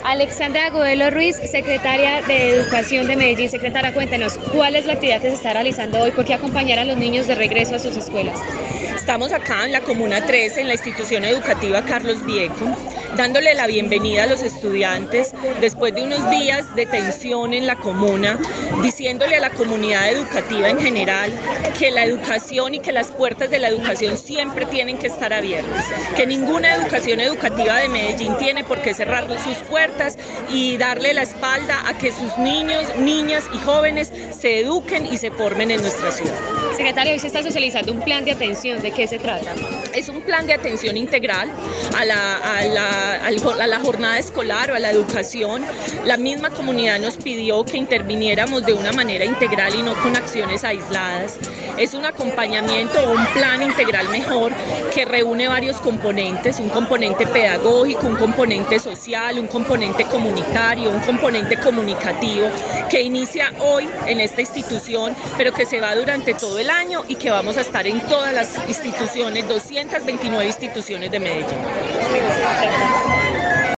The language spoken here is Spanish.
Alexandra Agudelo Ruiz, secretaria de Educación de Medellín. Secretaria, cuéntenos, ¿cuál es la actividad que se está realizando hoy? ¿Por qué acompañar a los niños de regreso a sus escuelas? Estamos acá en la Comuna 13, en la institución educativa Carlos Vieco, dándole la bienvenida a los estudiantes después de unos días de tensión en la comuna, diciéndole a la comunidad educativa en general que la educación y que las puertas de la educación siempre tienen que estar abiertas, que ninguna educación educativa de Medellín tiene por qué cerrar sus puertas y darle la espalda a que sus niños, niñas y jóvenes se eduquen y se formen en nuestra ciudad. Secretaria, hoy se está socializando un plan de atención. ¿De qué se trata? Es un plan de atención integral a la jornada escolar o a la educación. La misma comunidad nos pidió que interviniéramos de una manera integral y no con acciones aisladas. Es un acompañamiento o un plan integral mejor que reúne varios componentes, un componente pedagógico, un componente social, un componente comunitario, un componente comunicativo, que inicia hoy en esta institución, pero que se va durante todo el año y que vamos a estar en todas las instituciones, 229 instituciones de Medellín.